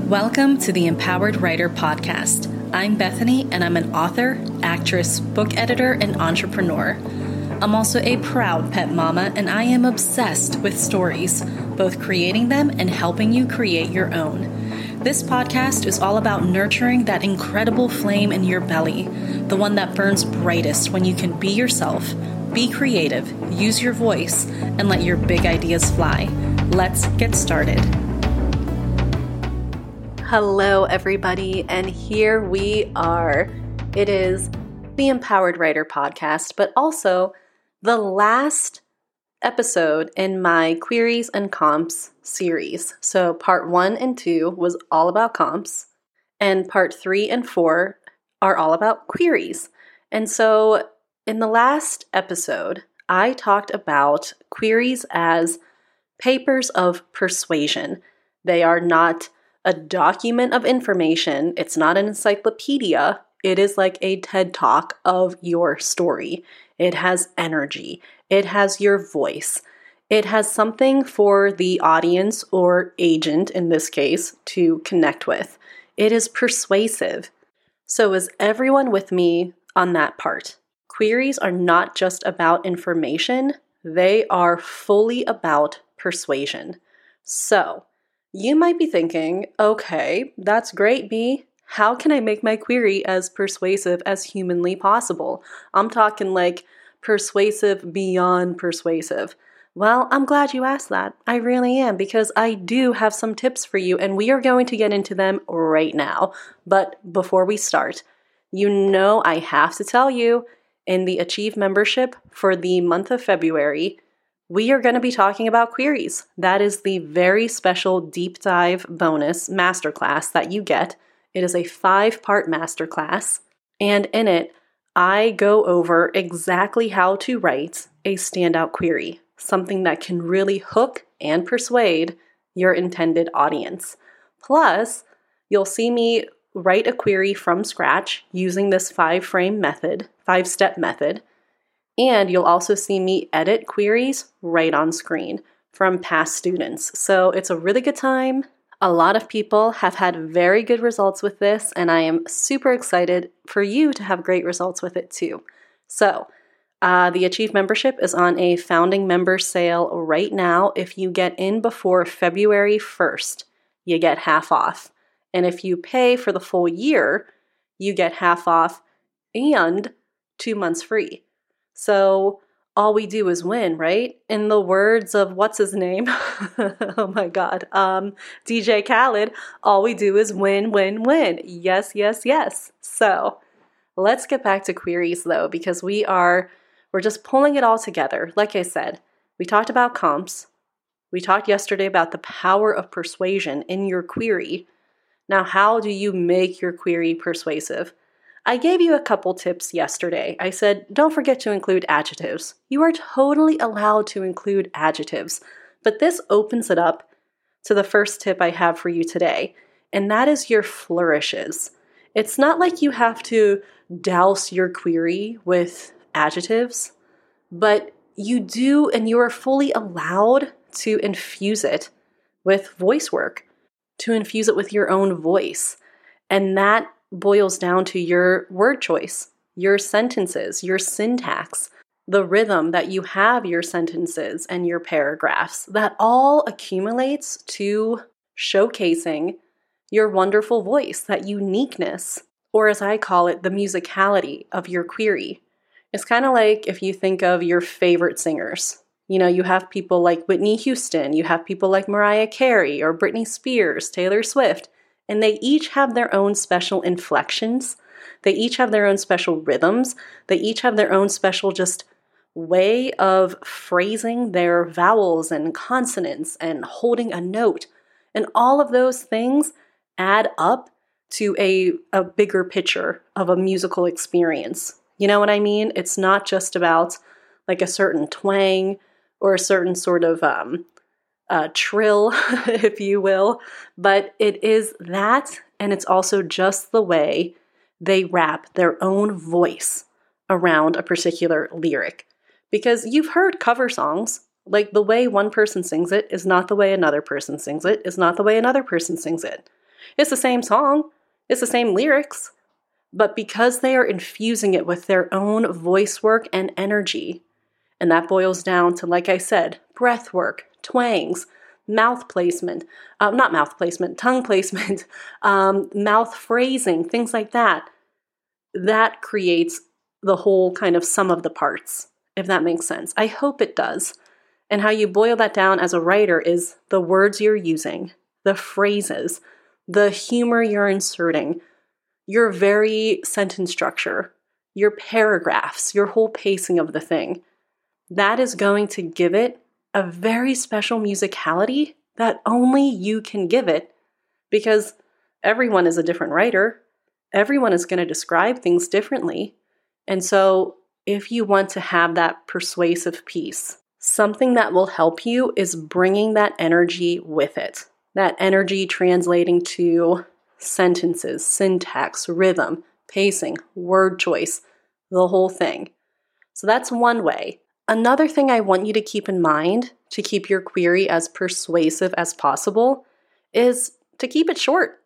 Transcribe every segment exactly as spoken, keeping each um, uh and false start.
Welcome to the Empowered Writer Podcast. I'm Bethany, and I'm an author, actress, book editor, and entrepreneur. I'm also a proud pet mama, and I am obsessed with stories, both creating them and helping you create your own. This podcast is all about nurturing that incredible flame in your belly, the one that burns brightest when you can be yourself, be creative, use your voice, and let your big ideas fly. Let's get started. Hello, everybody, and here we are. It is the Empowered Writer Podcast, but also the last episode in my Queries and Comps series. So part one and two was all about comps, and part three and four are all about queries. And so in the last episode, I talked about queries as papers of persuasion. They are not a document of information. It's not an encyclopedia. It is like a TED Talk of your story. It has energy. It has your voice. It has something for the audience or agent, in this case, to connect with. It is persuasive. So is everyone with me on that part? Queries are not just about information. They are fully about persuasion. So you might be thinking, okay, that's great, B. How can I make my query as persuasive as humanly possible? I'm talking like persuasive beyond persuasive. Well, I'm glad you asked that. I really am, because I do have some tips for you, and we are going to get into them right now. But before we start, you know I have to tell you, in the Achieve membership for the month of February, we are going to be talking about queries. That is the very special deep dive bonus masterclass that you get. It is a five-part masterclass, and in it, I go over exactly how to write a standout query, something that can really hook and persuade your intended audience. Plus, you'll see me write a query from scratch using this five-frame method, five-step method. And you'll also see me edit queries right on screen from past students. So it's a really good time. A lot of people have had very good results with this, and I am super excited for you to have great results with it too. So uh, the Achieve membership is on a founding member sale right now. If you get in before February first, you get half off. And if you pay for the full year, you get half off and two months free. So all we do is win, right? In the words of what's his name? Oh my God. Um, D J Khaled, all we do is win, win, win. Yes, yes, yes. So let's get back to queries though, because we are, we're just pulling it all together. Like I said, we talked about comps. We talked yesterday about the power of persuasion in your query. Now, how do you make your query persuasive? I gave you a couple tips yesterday. I said, don't forget to include adjectives. You are totally allowed to include adjectives, but this opens it up to the first tip I have for you today, and that is your flourishes. It's not like you have to douse your query with adjectives, but you do, and you are fully allowed to infuse it with voice work, to infuse it with your own voice, and that boils down to your word choice, your sentences, your syntax, the rhythm that you have your sentences and your paragraphs. That all accumulates to showcasing your wonderful voice, that uniqueness, or as I call it, the musicality of your query. It's kind of like if you think of your favorite singers. You know, you have people like Whitney Houston, you have people like Mariah Carey or Britney Spears, Taylor Swift, and they each have their own special inflections. They each have their own special rhythms. They each have their own special just way of phrasing their vowels and consonants and holding a note. And all of those things add up to a, a bigger picture of a musical experience. You know what I mean? It's not just about like a certain twang or a certain sort of um, uh, trill, if you will, but it is that, and it's also just the way they wrap their own voice around a particular lyric. Because you've heard cover songs, like the way one person sings it is not the way another person sings it, is not the way another person sings it. It's the same song, it's the same lyrics, but because they are infusing it with their own voice work and energy, and that boils down to, like I said, breath work, twangs, mouth placement, uh, not mouth placement, tongue placement, um, mouth phrasing, things like that, that creates the whole kind of sum of the parts, if that makes sense. I hope it does. And how you boil that down as a writer is the words you're using, the phrases, the humor you're inserting, your very sentence structure, your paragraphs, your whole pacing of the thing. That is going to give it a very special musicality that only you can give it, because everyone is a different writer. Everyone is going to describe things differently. And so if you want to have that persuasive piece, something that will help you is bringing that energy with it. That energy translating to sentences, syntax, rhythm, pacing, word choice, the whole thing. So that's one way. Another thing I want you to keep in mind to keep your query as persuasive as possible is to keep it short.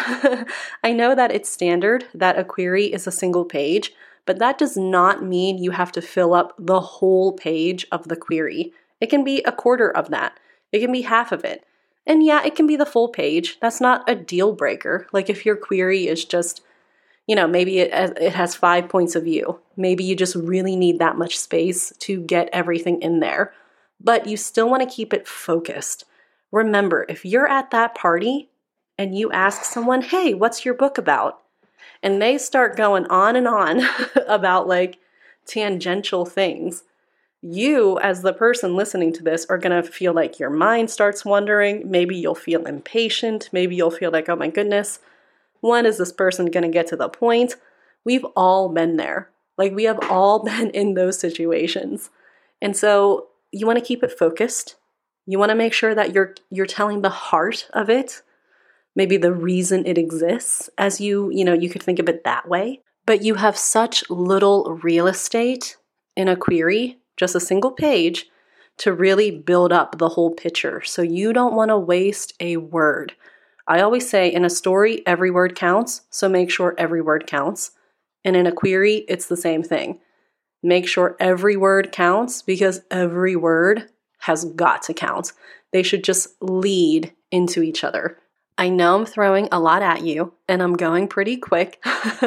I know that it's standard that a query is a single page, but that does not mean you have to fill up the whole page of the query. It can be a quarter of that. It can be half of it. And yeah, it can be the full page. That's not a deal breaker. Like if your query is just, you know, maybe it, it has five points of view. Maybe you just really need that much space to get everything in there. But you still want to keep it focused. Remember, if you're at that party and you ask someone, hey, what's your book about? And they start going on and on about like tangential things, you as the person listening to this are going to feel like your mind starts wandering. Maybe you'll feel impatient. Maybe you'll feel like, oh my goodness, when is this person going to get to the point? We've all been there. Like we have all been in those situations. And so you want to keep it focused. You want to make sure that you're you're telling the heart of it. Maybe the reason it exists, as you, you know, you could think of it that way. But you have such little real estate in a query, just a single page, to really build up the whole picture. So you don't want to waste a word. I always say in a story, every word counts, so make sure every word counts. And in a query, it's the same thing. Make sure every word counts because every word has got to count. They should just lead into each other. I know I'm throwing a lot at you and I'm going pretty quick,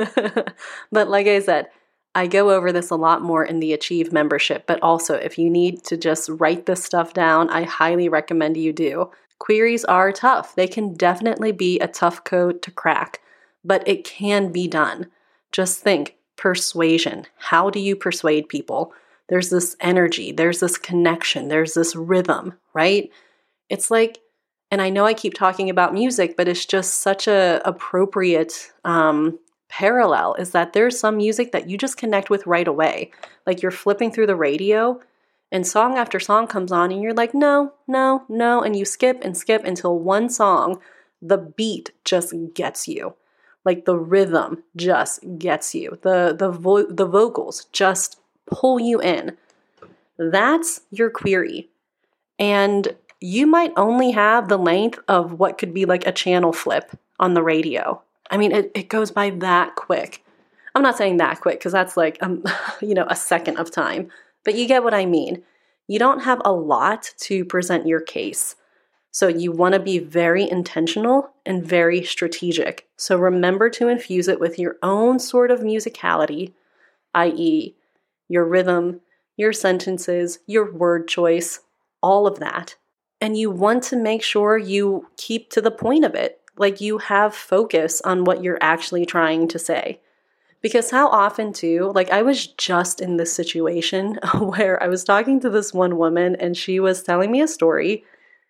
but like I said, I go over this a lot more in the Achieve membership, but also if you need to just write this stuff down, I highly recommend you do. Queries are tough. They can definitely be a tough code to crack, but it can be done. Just think, persuasion. How do you persuade people? There's this energy, there's this connection, there's this rhythm, right? It's like, and I know I keep talking about music, but it's just such a appropriate um, parallel is that there's some music that you just connect with right away. Like you're flipping through the radio and song after song comes on and you're like, no, no, no. And you skip and skip until one song, the beat just gets you. Like the rhythm just gets you. The, the, vo- the vocals just pull you in. That's your query. And you might only have the length of what could be like a channel flip on the radio. I mean, it, it goes by that quick. I'm not saying that quick because that's like, um, you know, a second of time. But you get what I mean. You don't have a lot to present your case. So you want to be very intentional and very strategic. So remember to infuse it with your own sort of musicality, that is your rhythm, your sentences, your word choice, all of that. And you want to make sure you keep to the point of it. Like you have focus on what you're actually trying to say. Because how often too, like I was just in this situation where I was talking to this one woman and she was telling me a story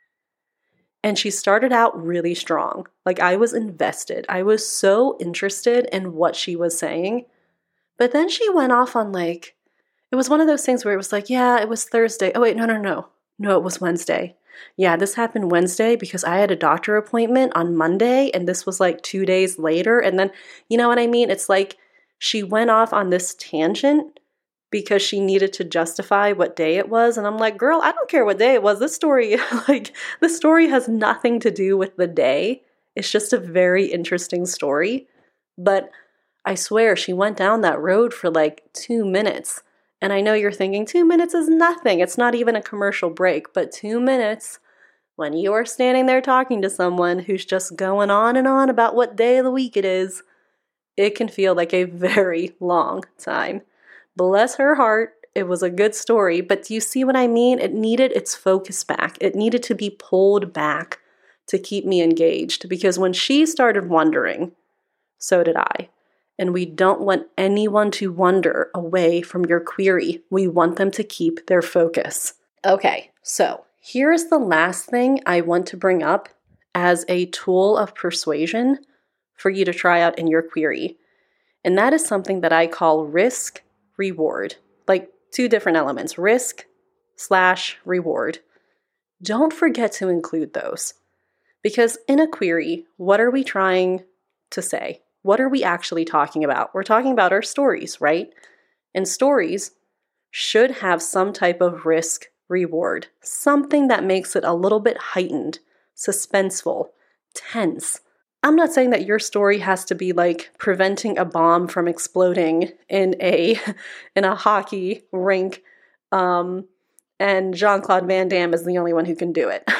and she started out really strong. Like I was invested. I was so interested in what she was saying. But then she went off on like, it was one of those things where it was like, yeah, it was Thursday. Oh wait, no, no, no. No, it was Wednesday. Yeah, this happened Wednesday because I had a doctor appointment on Monday and this was like two days later. And then, you know what I mean? It's like she went off on this tangent because she needed to justify what day it was. And I'm like, girl, I don't care what day it was. This story, like, this story has nothing to do with the day. It's just a very interesting story. But I swear she went down that road for like two minutes. And I know you're thinking two minutes is nothing. It's not even a commercial break, but two minutes when you are standing there talking to someone who's just going on and on about what day of the week it is, it can feel like a very long time. Bless her heart. It was a good story, but do you see what I mean? It needed its focus back. It needed to be pulled back to keep me engaged, because when she started wondering, so did I. And we don't want anyone to wander away from your query. We want them to keep their focus. Okay, so here's the last thing I want to bring up as a tool of persuasion for you to try out in your query. And that is something that I call risk reward. Like two different elements, risk slash reward. Don't forget to include those. Because in a query, what are we trying to say? What are we actually talking about? We're talking about our stories, right? And stories should have some type of risk reward, something that makes it a little bit heightened, suspenseful, tense. I'm not saying that your story has to be like preventing a bomb from exploding in a in a hockey rink, um, and Jean-Claude Van Damme is the only one who can do it.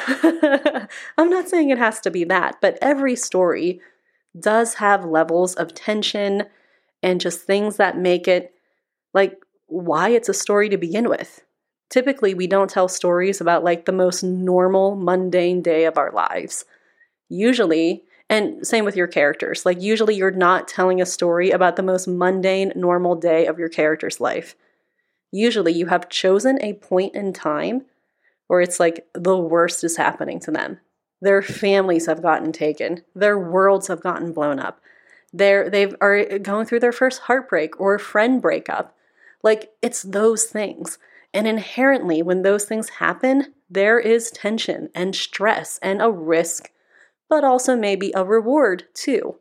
I'm not saying it has to be that, but every story does have levels of tension and just things that make it like why it's a story to begin with. Typically, we don't tell stories about like the most normal, mundane day of our lives. Usually, and same with your characters, like usually you're not telling a story about the most mundane, normal day of your character's life. Usually you have chosen a point in time where it's like the worst is happening to them. Their families have gotten taken. Their worlds have gotten blown up. They're, they've are going through their first heartbreak or friend breakup. Like, it's those things. And inherently, when those things happen, there is tension and stress and a risk, but also maybe a reward too.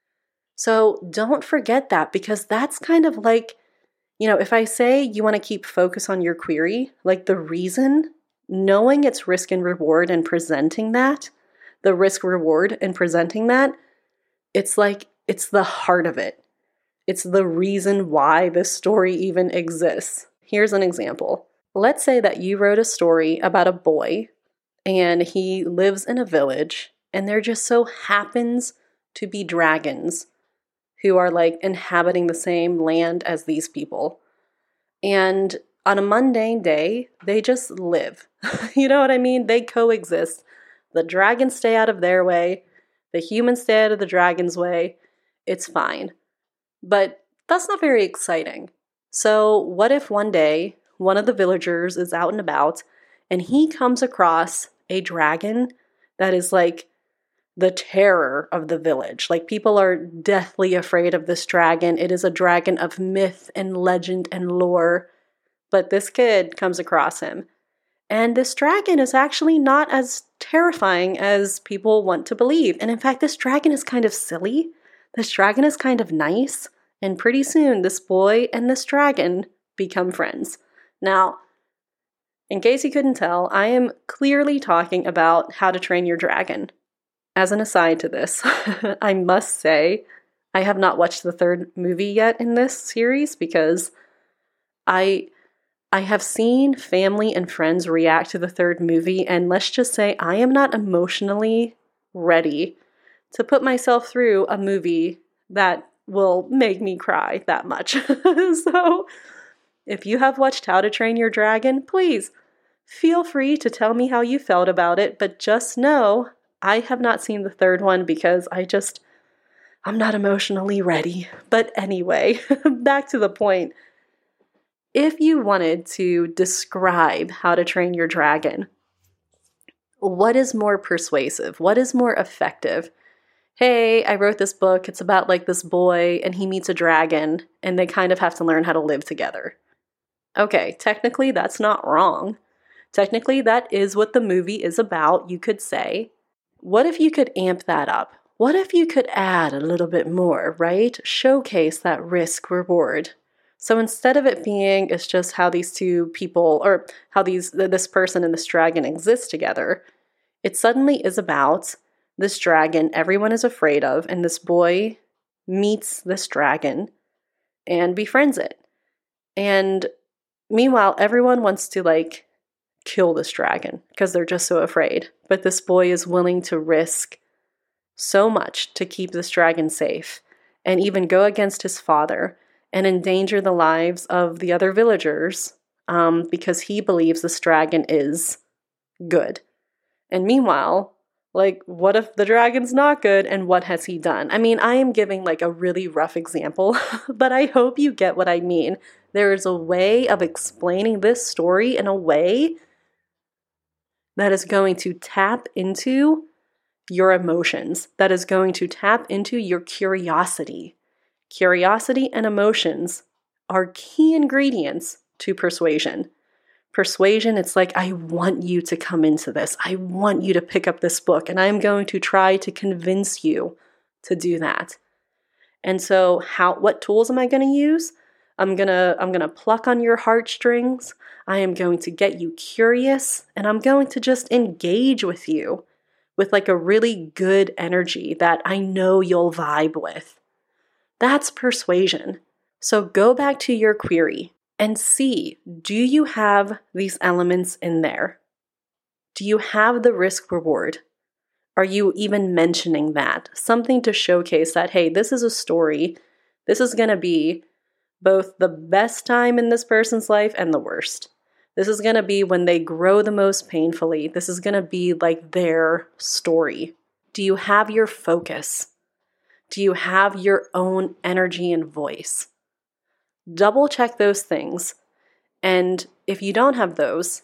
So don't forget that, because that's kind of like, you know, if I say you want to keep focus on your query, like the reason, knowing its risk and reward and presenting that, the risk reward and presenting that, it's like, it's the heart of it. It's the reason why this story even exists. Here's an example. Let's say that you wrote a story about a boy and he lives in a village and there just so happens to be dragons who are like inhabiting the same land as these people. And on a mundane day, they just live. You know what I mean? They coexist. The dragons stay out of their way. The humans stay out of the dragon's way. It's fine. But that's not very exciting. So what if one day one of the villagers is out and about and he comes across a dragon that is like the terror of the village? Like, people are deathly afraid of this dragon. It is a dragon of myth and legend and lore. But this kid comes across him. And this dragon is actually not as terrifying as people want to believe. And in fact, this dragon is kind of silly. This dragon is kind of nice. And pretty soon, this boy and this dragon become friends. Now, in case you couldn't tell, I am clearly talking about How to Train Your Dragon. As an aside to this, I must say, I have not watched the third movie yet in this series because I I have seen family and friends react to the third movie, and let's just say I am not emotionally ready to put myself through a movie that will make me cry that much. So, if you have watched How to Train Your Dragon, please feel free to tell me how you felt about it, but just know I have not seen the third one because I just, I'm not emotionally ready. But anyway, back to the point. If you wanted to describe How to Train Your Dragon, what is more persuasive? What is more effective? Hey, I wrote this book. It's about like this boy and he meets a dragon and they kind of have to learn how to live together. Okay, technically that's not wrong. Technically that is what the movie is about, you could say. What if you could amp that up? What if you could add a little bit more, right? Showcase that risk reward. So instead of it being, it's just how these two people, or how these this person and this dragon exist together, it suddenly is about this dragon everyone is afraid of, and this boy meets this dragon and befriends it. And meanwhile, everyone wants to like kill this dragon because they're just so afraid. But this boy is willing to risk so much to keep this dragon safe and even go against his father and endanger the lives of the other villagers um, because he believes this dragon is good. And meanwhile, like, what if the dragon's not good, and what has he done? I mean, I am giving like a really rough example, but I hope you get what I mean. There is a way of explaining this story in a way that is going to tap into your emotions, that is going to tap into your curiosity. Curiosity and emotions are key ingredients to persuasion. Persuasion, it's like, I want you to come into this. I want you to pick up this book, and I'm going to try to convince you to do that. And so how what tools am I going to use? I'm going to I'm going to pluck on your heartstrings. I am going to get you curious, and I'm going to just engage with you with like a really good energy that I know you'll vibe with. That's persuasion. So go back to your query and see, do you have these elements in there? Do you have the risk reward? Are you even mentioning that? Something to showcase that, hey, this is a story. This is going to be both the best time in this person's life and the worst. This is going to be when they grow the most painfully. This is going to be like their story. Do you have your focus? Do you have your own energy and voice? Double check those things. And if you don't have those,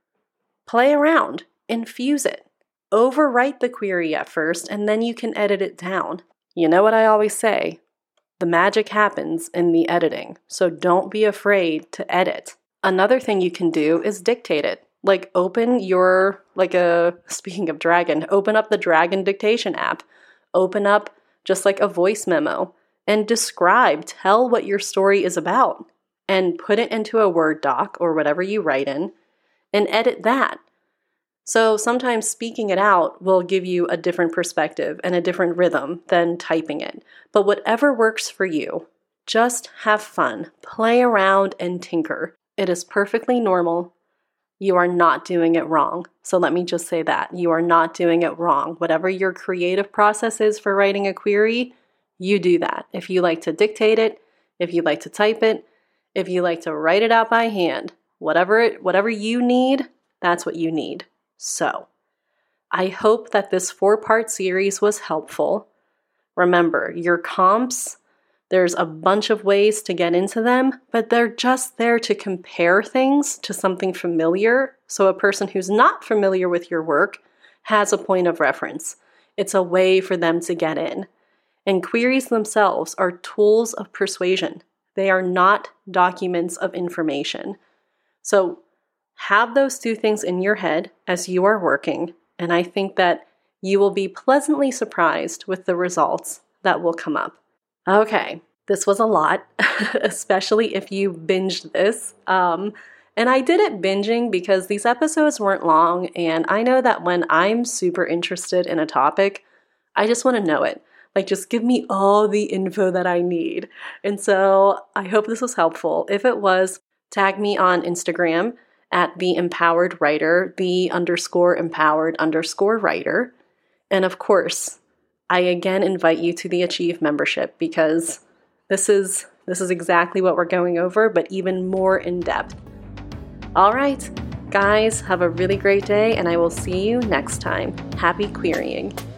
play around, infuse it. Overwrite the query at first, and then you can edit it down. You know what I always say? The magic happens in the editing, so don't be afraid to edit. Another thing you can do is dictate it. Like open your, like a, speaking of dragon, open up the Dragon Dictation app. Open up just like a voice memo and describe, tell what your story is about, and put it into a Word doc or whatever you write in and edit that. So sometimes speaking it out will give you a different perspective and a different rhythm than typing it. But whatever works for you, just have fun, play around and tinker. It is perfectly normal. You are not doing it wrong. So let me just say that. You are not doing it wrong. Whatever your creative process is for writing a query, you do that. If you like to dictate it, if you like to type it, if you like to write it out by hand, whatever it, whatever you need, that's what you need. So, I hope that this four-part series was helpful. Remember, your comps, there's a bunch of ways to get into them, but they're just there to compare things to something familiar, so a person who's not familiar with your work has a point of reference. It's a way for them to get in. And queries themselves are tools of persuasion. They are not documents of information. So have those two things in your head as you are working, and I think that you will be pleasantly surprised with the results that will come up. Okay, this was a lot, especially if you binged this. Um, and I did it binging because these episodes weren't long, and I know that when I'm super interested in a topic, I just want to know it. Like, just give me all the info that I need. And so I hope this was helpful. If it was, tag me on Instagram at the empowered writer, the underscore empowered underscore writer. And of course, I again invite you to the Achieve membership because this is this is exactly what we're going over, but even more in depth. All right, guys, have a really great day, and I will see you next time. Happy querying.